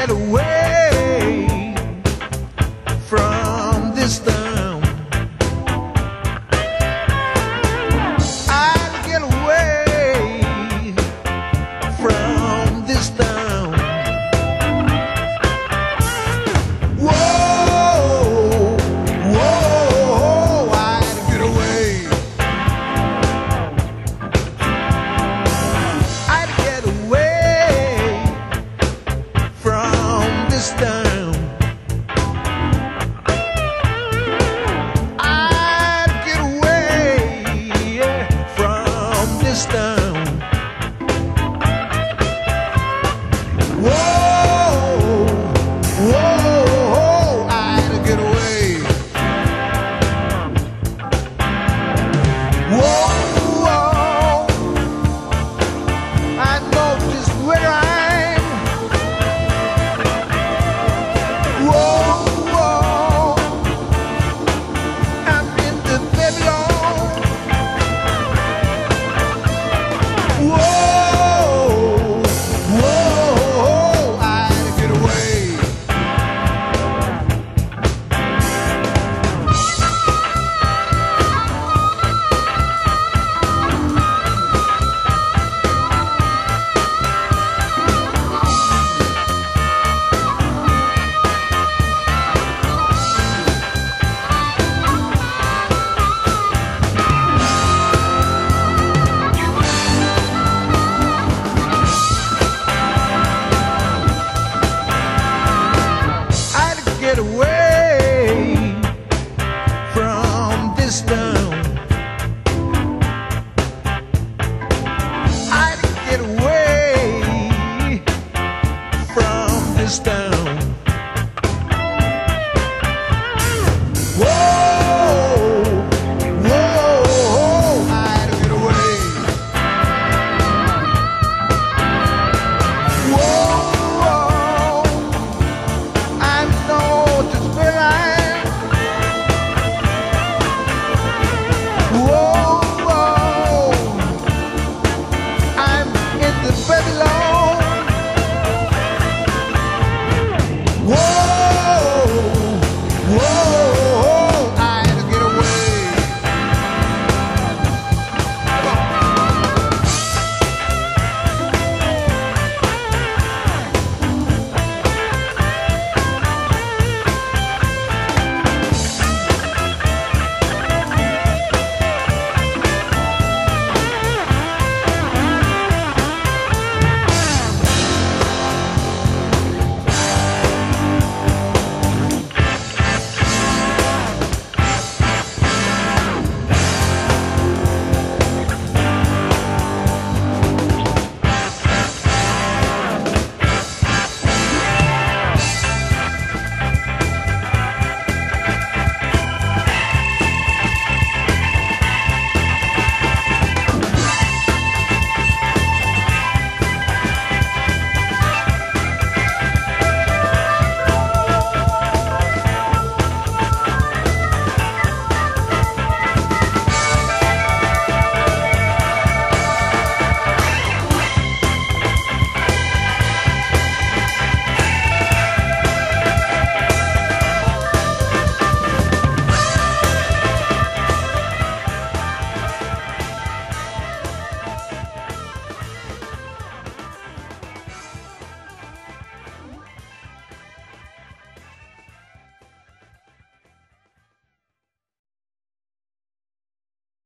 get away from this town. I had to get away from this town. Whoa, whoa, I had to get away. I had to get away from this town. I had to get away, yeah, from this town. Whoa, whoa, I had to get away. Whoa, I know just where I'm. Whoa, I'm in the Babylon. Whoa, I had to get away. Get away from this town. I had to get away from this town.